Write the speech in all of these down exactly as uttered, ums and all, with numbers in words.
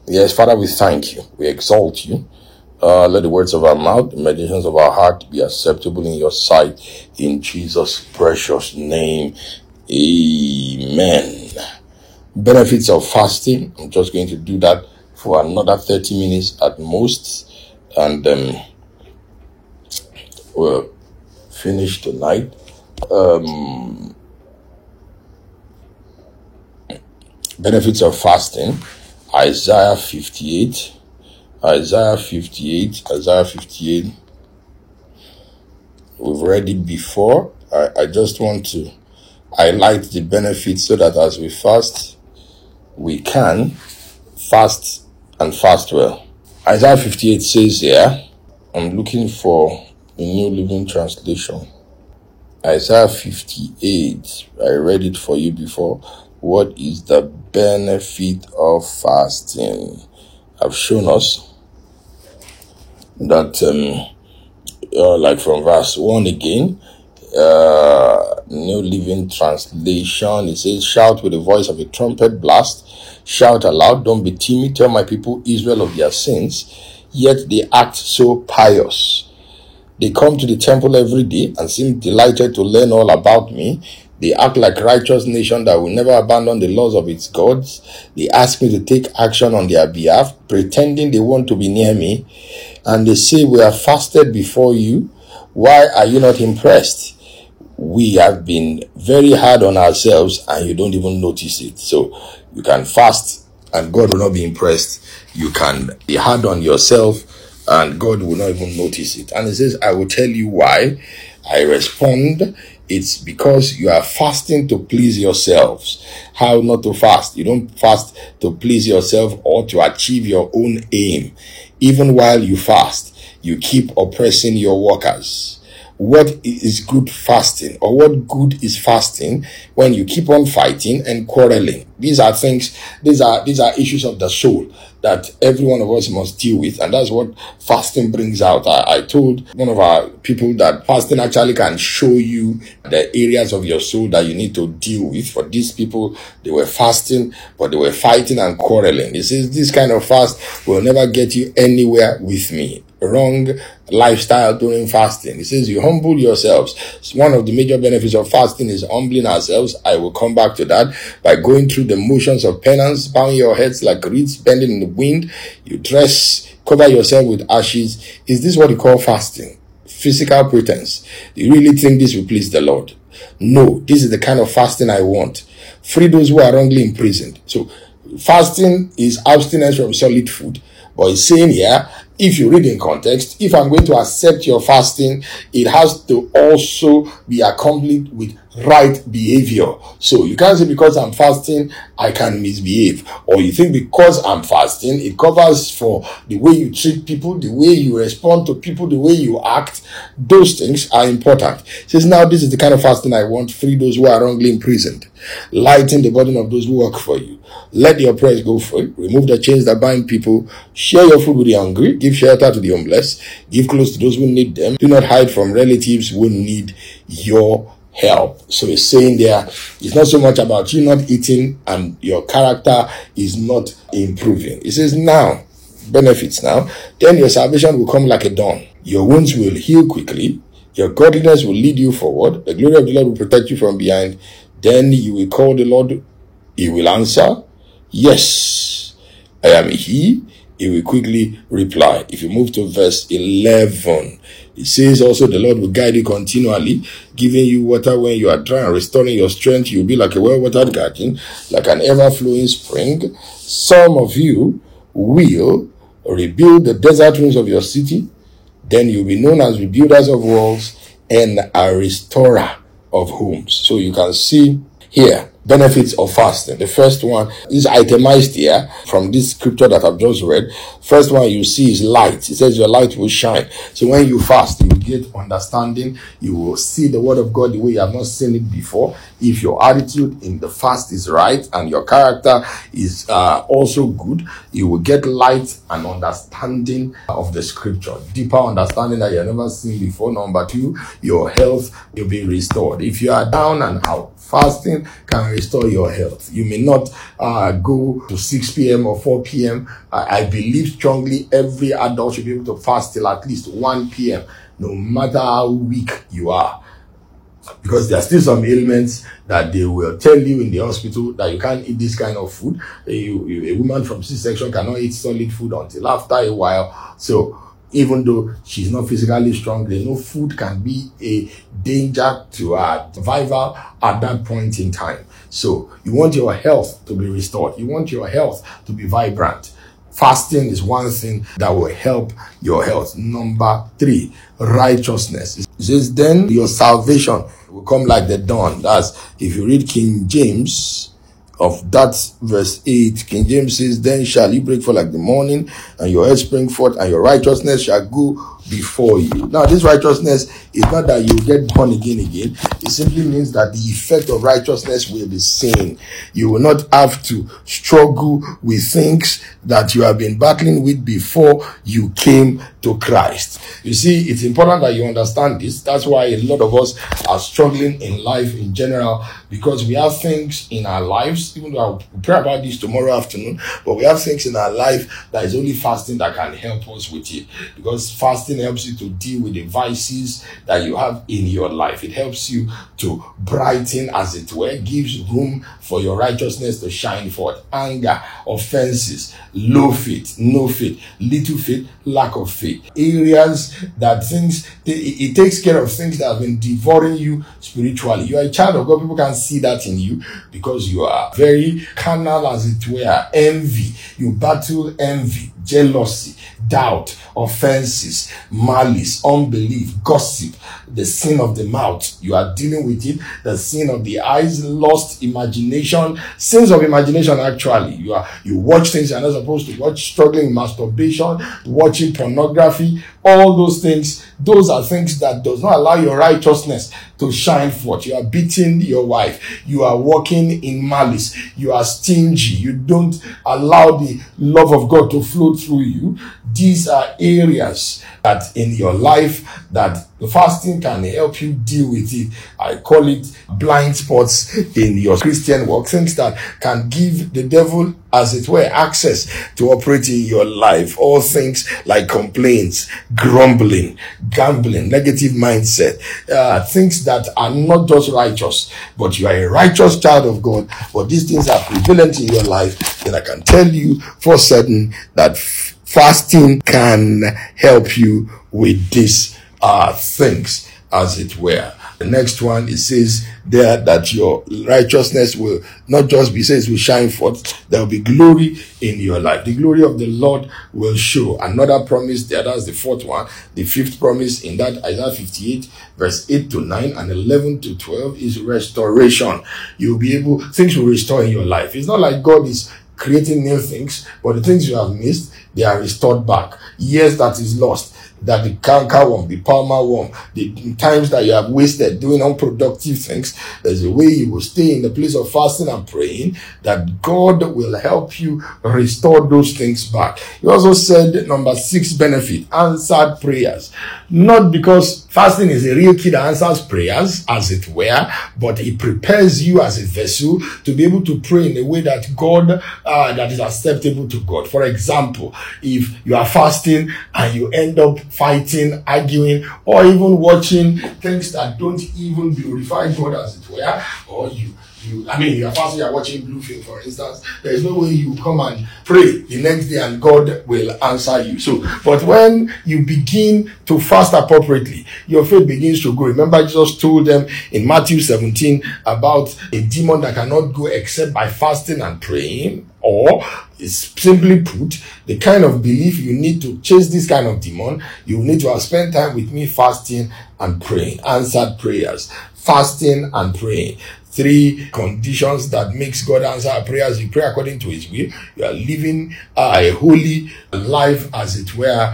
Yes, Father, we thank you. We exalt you. Uh, let the words of our mouth, the meditations of our heart be acceptable in your sight. In Jesus' precious name. Amen. Benefits of fasting. I'm just going to do that for another thirty minutes at most. And um, we'll finish tonight. Um, benefits of fasting. Isaiah fifty-eight. Isaiah fifty-eight. Isaiah fifty-eight. We've read it before. I, I just want to highlight the benefits so that as we fast, we can fast and fast well. Isaiah fifty-eight says here, I'm looking for the New Living Translation. Isaiah fifty-eight, I read it for you before. What is the benefit of fasting? I've shown us that, um, uh, like from verse one again, uh, New Living Translation, it says, shout with the voice of a trumpet blast, shout aloud, don't be timid, tell my people Israel of their sins, yet they act so pious. They come to the temple every day and seem delighted to learn all about me. They act like a righteous nation that will never abandon the laws of its gods. They ask me to take action on their behalf, pretending they want to be near me. And they say, we have fasted before you. Why are you not impressed? We have been very hard on ourselves and you don't even notice it. So you can fast and God will not be impressed. You can be hard on yourself and God will not even notice it. And it says, I will tell you why. I respond, it's because you are fasting to please yourselves. How not to fast? You don't fast to please yourself or to achieve your own aim. Even while you fast, you keep oppressing your workers. What is good fasting, or what good is fasting when you keep on fighting and quarreling? These are things, these are these are issues of the soul that every one of us must deal with, and that's what fasting brings out. I, I told one of our people that fasting actually can show you the areas of your soul that you need to deal with. For these people, they were fasting, but they were fighting and quarreling. He says, this kind of fast will never get you anywhere with me. Wrong lifestyle during fasting. He says, you humble yourselves. So one of the major benefits of fasting is humbling ourselves. I will come back to that by going through the motions of penance, bowing your heads like reeds bending in the wind. You dress, cover yourself with ashes. Is this what you call fasting? Physical pretense. Do you really think this will please the Lord? No, this is the kind of fasting I want. Free those who are wrongly imprisoned. So fasting is abstinence from solid food. But he's saying here, if you read in context, if I'm going to accept your fasting, it has to also be accompanied with right behavior. So you can't say because I'm fasting, I can misbehave. Or you think because I'm fasting, it covers for the way you treat people, the way you respond to people, the way you act. Those things are important. It says, now this is the kind of fasting I want. Free those who are wrongly imprisoned. Lighten the burden of those who work for you. Let the oppressed go free. Remove the chains that bind people. Share your food with the hungry. Give shelter to the homeless. Give clothes to those who need them. Do not hide from relatives who need your help. So it's saying there, it's not so much about you not eating and your character is not improving. It says now, benefits now, then your salvation will come like a dawn. Your wounds will heal quickly. Your godliness will lead you forward. The glory of the Lord will protect you from behind. Then you will call the Lord. He will answer, yes, I am he. He will quickly reply. If you move to verse eleven, it says also the Lord will guide you continually, giving you water when you are dry and restoring your strength. You'll be like a well-watered garden, like an ever-flowing spring. Some of you will rebuild the desert rooms of your city. Then you'll be known as rebuilders of walls and a restorer of homes. So you can see here, benefits of fasting. The first one is itemized here from this scripture that I've just read. First one you see is light. It says your light will shine. So when you fast, you will get understanding. You will see the word of God the way you have not seen it before. If your attitude in the fast is right and your character is uh, also good, you will get light and understanding of the scripture. Deeper understanding that you have never seen before. Number two, your health will be restored. If you are down and out, Fasting can restore your health. You may not uh, go to six p.m. or four p.m. I, I believe strongly every adult should be able to fast till at least one p.m. no matter how weak you are. Because there are still some ailments that they will tell you in the hospital that you can't eat this kind of food. You, you, a woman from C-section cannot eat solid food until after a while. So even though she's not physically strong, they know food can be a danger to her survival at that point in time. So you want your health to be restored. You want your health to be vibrant. Fasting is one thing that will help your health. Number three, righteousness. It says, then your salvation will come like the dawn. That's, if you read King James of that verse eight, King James says, then shall you break forth like the morning, and your head spring forth, and your righteousness shall go before you. Now, this righteousness is not that you get born again again. It simply means that the effect of righteousness will be seen. You will not have to struggle with things that you have been battling with before you came to Christ. You see, it's important that you understand this. That's why a lot of us are struggling in life in general, because we have things in our lives, even though I'll pray about this tomorrow afternoon, but we have things in our life that is only fasting that can help us with it. Because fasting helps you to deal with the vices that you have in your life. It helps you to brighten, as it were, gives room for your righteousness to shine forth. Anger, offenses, low faith, no faith, little faith, lack of faith. Areas that things, it, it takes care of things that have been devouring you spiritually. You are a child of God. People can see that in you because you are very carnal, as it were. Envy. You battle envy, jealousy, doubt, offenses, malice, unbelief, gossip, the sin of the mouth. You are dealing with it. The sin of the eyes, lust, imagination, sins of imagination. Actually, you are you watch things you're not supposed to watch, struggling with masturbation, watching pornography, all those things. Those are things that does not allow your righteousness to shine forth. You are beating your wife. You are walking in malice. You are stingy. You don't allow the love of God to flow through you. These are areas that in your life that the fasting can help you deal with it. I call it blind spots in your Christian walk. Things that can give the devil, as it were, access to operate in your life. All things like complaints, grumbling, gambling, negative mindset, uh, things that are not just righteous, but you are a righteous child of God, but these things are prevalent in your life, then I can tell you for certain that f- fasting can help you with these uh, things, as it were. The next one, it says there that your righteousness will not just be, says will shine forth. There will be glory in your life. The glory of the Lord will show. Another promise there, that's the fourth one. The fifth promise in that Isaiah fifty-eight, verse eight to nine and eleven to twelve is restoration. You'll be able, things will restore in your life. It's not like God is creating new things, but the things you have missed, they are restored back. Years that is lost, that the canker worm, the palmer worm, the times that you have wasted doing unproductive things, there's a way you will stay in the place of fasting and praying that God will help you restore those things back. He also said, number six benefit, answered prayers. Not because fasting is a real key that answers prayers, as it were, but it prepares you as a vessel to be able to pray in a way that God, uh, that is acceptable to God. For example, if you are fasting and you end up fighting, arguing, or even watching things that don't even glorify God, as it were, or you You, I mean, you are fasting, you are watching blue film, for instance. There is no way you come and pray the next day and God will answer you. So, but when you begin to fast appropriately, your faith begins to grow. Remember, Jesus told them in Matthew seventeen about a demon that cannot go except by fasting and praying, or it's simply put, the kind of belief you need to chase this kind of demon, you need to have spent time with me fasting and praying. Answered prayers, fasting and praying. Three conditions that makes God answer our prayers. You pray according to his will. You are living uh, a holy life, as it were,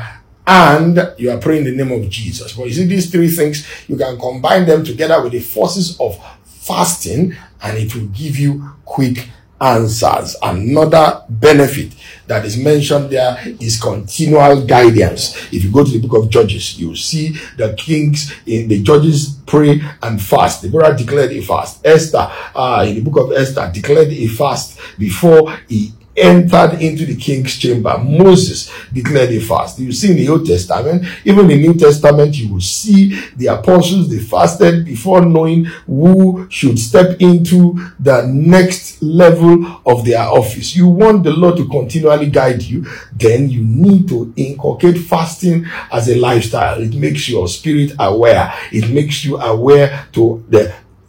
and you are praying in the name of Jesus. But you see, these three things, you can combine them together with the forces of fasting, and it will give you quick answers. Another benefit that is mentioned there is continual guidance. If you go to the book of Judges, you see the kings in the judges pray and fast. Deborah declared a fast. Esther, uh, in the book of Esther, declared a fast before he entered into the king's chamber. Moses declared a fast. You see in the Old Testament, even in the New Testament, you will see the apostles, they fasted before knowing who should step into the next level of their office. You want the Lord to continually guide you, then you need to inculcate fasting as a lifestyle. It makes your spirit aware. It makes you aware to the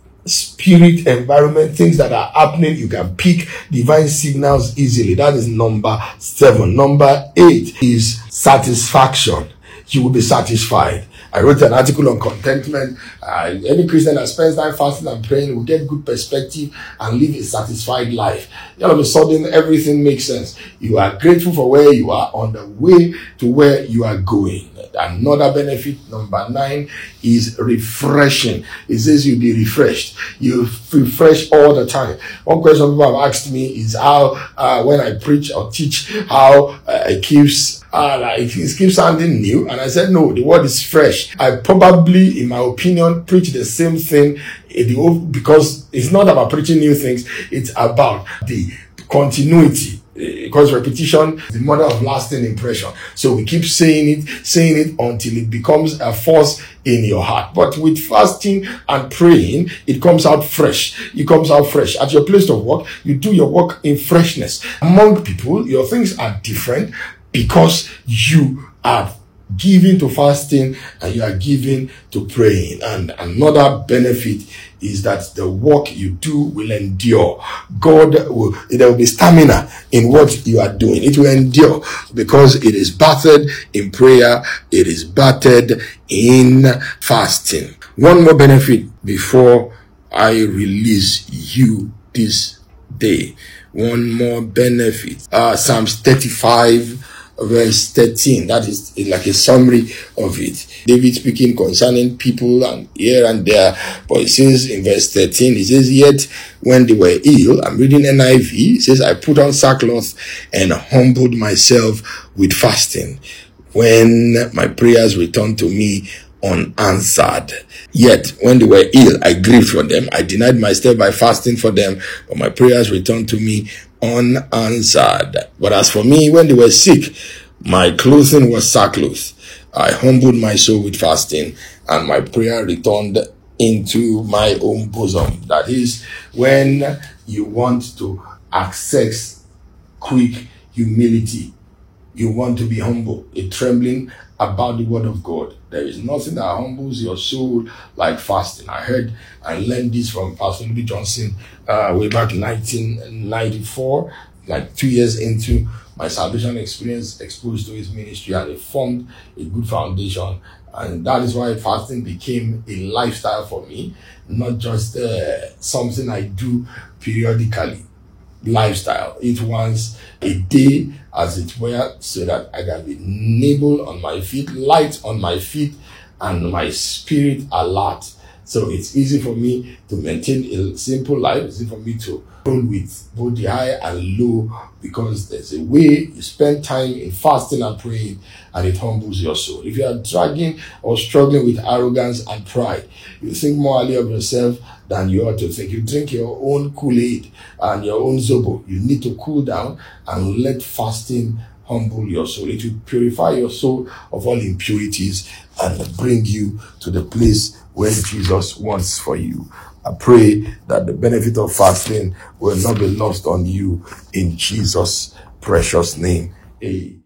spirit environment, things that are happening. You can pick divine signals easily. That is number seven. Number eight is satisfaction. You will be satisfied. I wrote an article on contentment. Uh, any Christian that spends time fasting and praying will get good perspective and live a satisfied life. All of a sudden, everything makes sense. You are grateful for where you are, on the way to where you are going. Another benefit, number nine, is refreshing. It says you'll be refreshed. You refresh all the time. One question people have asked me is how, uh, when I preach or teach, how uh, it keeps uh, like, it keeps sounding new. And I said, no, the word is fresh. I probably, in my opinion, preach the same thing because it's not about preaching new things. It's about the continuity. Because repetition is the mother of lasting impression. So we keep saying it, saying it until it becomes a force in your heart. But with fasting and praying, it comes out fresh. It comes out fresh. At your place of work, you do your work in freshness. Among people, your things are different because you are giving to fasting and you are giving to praying. And another benefit is that the work you do will endure. God will, there will be stamina in what you are doing. It will endure because it is battered in prayer. It is battered in fasting. One more benefit before I release you this day. One more benefit. Uh, Psalms thirty-five verse thirteen. That is like a summary of it. David speaking concerning people and here and there. But it says in verse thirteen, it says, yet when they were ill, I'm reading N I V, it says, I put on sackcloth and humbled myself with fasting. When my prayers returned to me unanswered. Yet when they were ill, I grieved for them. I denied myself by fasting for them, but my prayers returned to me unanswered. But as for me, when they were sick, my clothing was sackcloth. I humbled my soul with fasting, and my prayer returned into my own bosom. That is, when you want to access quick humility, you want to be humble, a trembling about the word of God. There is nothing that humbles your soul like fasting. I heard and learned this from Pastor Louis Johnson uh, way back in nineteen ninety-four, like two years into my salvation experience, exposed to his ministry, and it formed a good foundation. And that is why fasting became a lifestyle for me, not just uh, something I do periodically. Lifestyle. It was a day, as it were, so that I can be nimble on my feet, light on my feet, and my spirit alert. So it's easy for me to maintain a simple life. It's easy for me to roll with both the high and low, because there's a way you spend time in fasting and praying, and it humbles your soul. If you are dragging or struggling with arrogance and pride, you think more highly of yourself than you ought to think. You drink your own Kool-Aid and your own Zobo. You need to cool down and let fasting humble your soul. It will purify your soul of all impurities and bring you to the place where Jesus wants for you. I pray that the benefit of fasting will not be lost on you in Jesus' precious name. Amen.